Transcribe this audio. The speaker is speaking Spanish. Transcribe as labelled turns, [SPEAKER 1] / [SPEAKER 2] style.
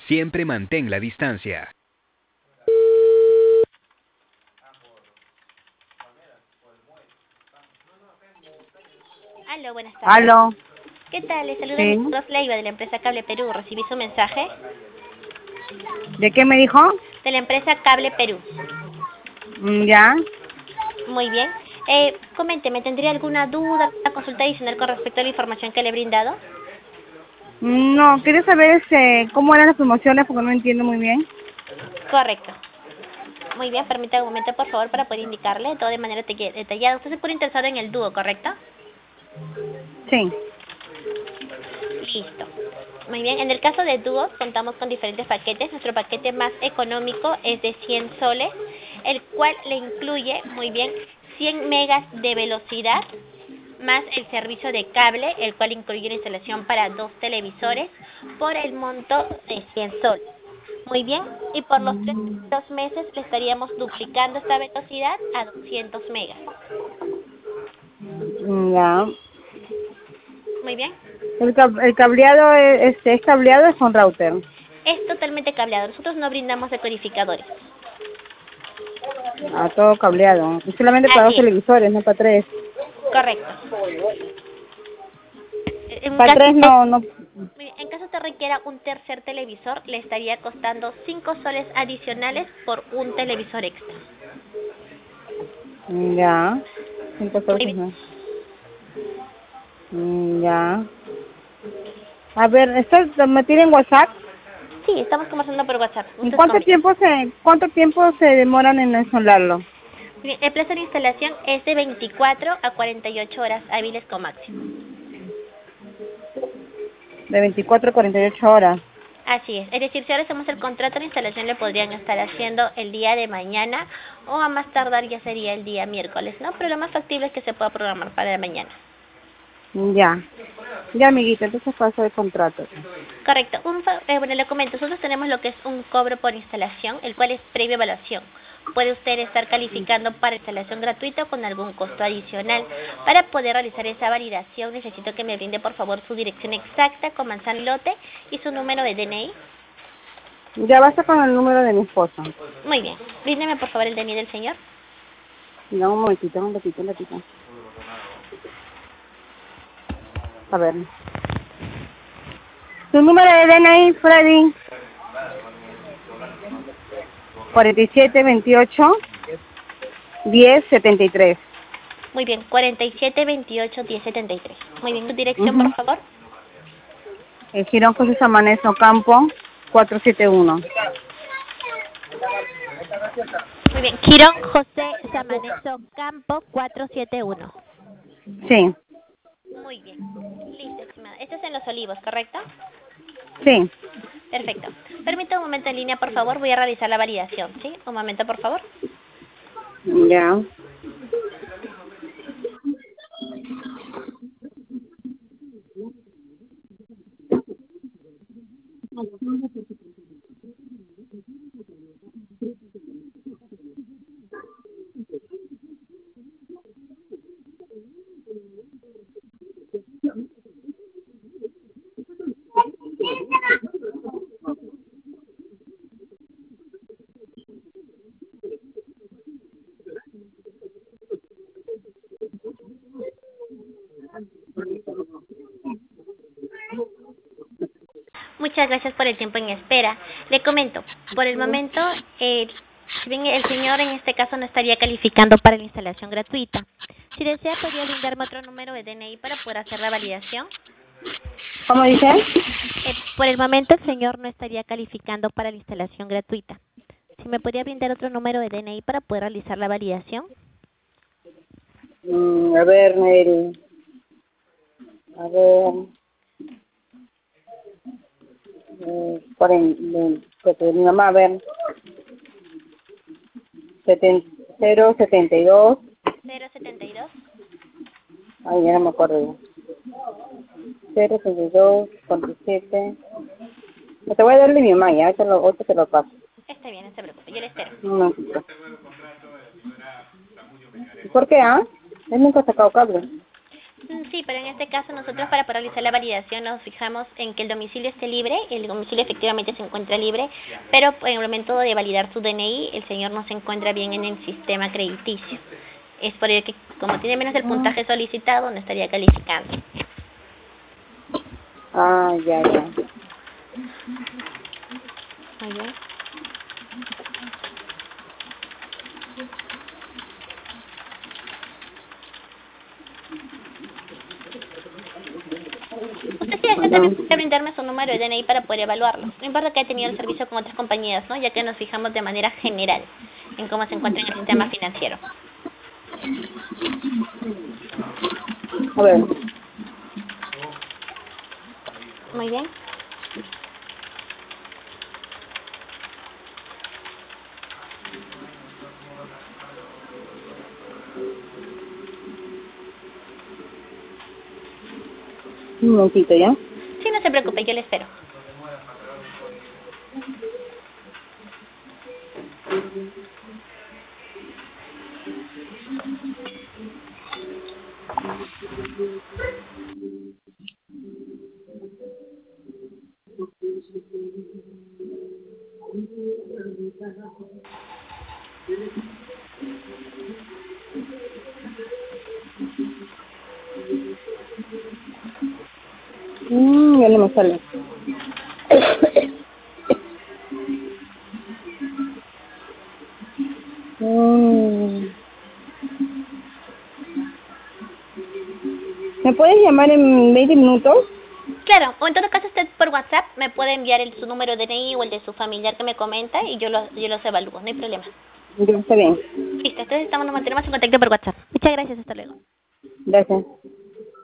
[SPEAKER 1] Siempre mantén la distancia.
[SPEAKER 2] Aló, buenas tardes.
[SPEAKER 3] Aló,
[SPEAKER 2] ¿Qué tal? Le saluda
[SPEAKER 3] sí.
[SPEAKER 2] Nicolás Leiva de la empresa Cable Perú. ¿Recibí su mensaje?
[SPEAKER 3] ¿De qué me dijo?
[SPEAKER 2] De la empresa Cable Perú.
[SPEAKER 3] Ya.
[SPEAKER 2] Muy bien. Coménteme, ¿tendría alguna duda, consulta adicional con respecto a la información que le he brindado?
[SPEAKER 3] No, quería saber cómo eran las promociones porque no entiendo muy bien.
[SPEAKER 2] Correcto. Muy bien, permítame un momento, por favor, para poder indicarle todo de manera detallada. Usted se pone interesado en el dúo, ¿correcto?
[SPEAKER 3] Sí.
[SPEAKER 2] Listo. Muy bien, en el caso de dúos contamos con diferentes paquetes. Nuestro paquete más económico es de 100 soles, el cual le incluye, muy bien, 100 megas de velocidad, más el servicio de cable, el cual incluye la instalación para 2 televisores, por el monto de 100 soles. Muy bien, y por los 3 meses le estaríamos duplicando esta velocidad a 200 megas.
[SPEAKER 3] Ya.
[SPEAKER 2] Muy bien.
[SPEAKER 3] El cableado es cableado es con router.
[SPEAKER 2] Es totalmente cableado. Nosotros no brindamos decodificadores.
[SPEAKER 3] Todo cableado. Y solamente para dos
[SPEAKER 2] Así es,
[SPEAKER 3] televisores, no para tres.
[SPEAKER 2] correcto. En
[SPEAKER 3] Para
[SPEAKER 2] caso
[SPEAKER 3] tres
[SPEAKER 2] de,
[SPEAKER 3] no.
[SPEAKER 2] mire, en caso te requiera un tercer televisor, le estaría costando 5 soles adicionales por un televisor extra.
[SPEAKER 3] Ya. Cinco
[SPEAKER 2] Muy
[SPEAKER 3] soles
[SPEAKER 2] bien.
[SPEAKER 3] más. Ya. A ver, ¿esto me tienen WhatsApp?
[SPEAKER 2] Sí, estamos conversando por WhatsApp.
[SPEAKER 3] ¿En
[SPEAKER 2] Usted comienza.
[SPEAKER 3] cuánto tiempo se demoran en instalarlo?
[SPEAKER 2] Bien, el plazo de instalación es de 24 a 48 horas hábiles como máximo.
[SPEAKER 3] De 24 a 48 horas.
[SPEAKER 2] Así es decir, si ahora hacemos el contrato, la instalación le podrían estar haciendo el día de mañana o a más tardar ya sería el día miércoles, ¿no? Pero lo más factible es que se pueda programar para mañana.
[SPEAKER 3] Ya. Ya, amiguita, entonces paso de contrato.
[SPEAKER 2] Correcto. Bueno, le comento, nosotros tenemos lo que es un cobro por instalación, el cual es previa evaluación. Puede usted estar calificando para instalación gratuita o con algún costo adicional. Para poder realizar esa validación, necesito que me brinde, por favor, su dirección exacta con manzana y lote y su número de DNI.
[SPEAKER 3] Ya basta con el número de mi esposo.
[SPEAKER 2] Muy bien. Bríndeme, por favor, el DNI del señor.
[SPEAKER 3] No, un momentito, un ratito. A ver. Tu número de DNI, Freddy. 4728-1073.
[SPEAKER 2] Muy bien, 4728-1073. Muy bien, su dirección, por
[SPEAKER 3] Uh
[SPEAKER 2] favor.
[SPEAKER 3] El Girón José Samanés Ocampo, 471.
[SPEAKER 2] Muy bien, Quirón José Samaneso Campo 471.
[SPEAKER 3] Sí,
[SPEAKER 2] Muy bien. Listo, estimada. Este es en Los Olivos, ¿correcto?
[SPEAKER 3] sí.
[SPEAKER 2] Perfecto. Permítame un momento en línea, por favor. Voy a realizar la validación, ¿sí? Un momento, por favor.
[SPEAKER 3] Ya.
[SPEAKER 2] Muchas gracias por el tiempo en espera. Le comento, por el momento, si bien el señor en este caso no estaría calificando para la instalación gratuita, si desea podría brindarme otro número de DNI para poder hacer la validación.
[SPEAKER 3] ¿Cómo dice?
[SPEAKER 2] Por el momento el señor no estaría calificando para la instalación gratuita. Si me podría brindar otro número de DNI para poder realizar la validación.
[SPEAKER 3] A ver, Mary. A ver. 40, mi mamá, a ver. 072.
[SPEAKER 2] 072.
[SPEAKER 3] Ay, ya no me acuerdo. 072, 47. Te voy a darle mi mamá, ya, otro te lo paso.
[SPEAKER 2] Está bien, no se preocupe, yo le espero.
[SPEAKER 3] Un momentito. ¿Y por qué, ah? Él nunca ha sacado cable.
[SPEAKER 2] Sí, pero en este caso nosotros para realizar la validación nos fijamos en que el domicilio esté libre, el domicilio efectivamente se encuentra libre, pero en el momento de validar su DNI el señor no se encuentra bien en el sistema crediticio. Es por ello que como tiene menos del puntaje solicitado no estaría calificando.
[SPEAKER 3] Ah, ya, ya.
[SPEAKER 2] Muy bien. Usted sí desea también puede brindarme su número de DNI para poder evaluarlo. No importa que haya tenido el servicio con otras compañías, ¿no? Ya que nos fijamos de manera general en cómo se encuentra en el sistema financiero.
[SPEAKER 3] A ver.
[SPEAKER 2] Muy bien.
[SPEAKER 3] Un momentito, ¿ya?
[SPEAKER 2] Sí, no se preocupe, yo le espero.
[SPEAKER 3] Ya no me sale. ¿Me puedes llamar en 20 minutos?
[SPEAKER 2] Claro, o en todo caso usted por WhatsApp me puede enviar su número de DNI o el de su familiar que me comenta y yo los evalúo, no hay problema.
[SPEAKER 3] Ya, está bien.
[SPEAKER 2] Listo, entonces nos mantenemos en contacto por WhatsApp. Muchas gracias, hasta luego.
[SPEAKER 3] Gracias.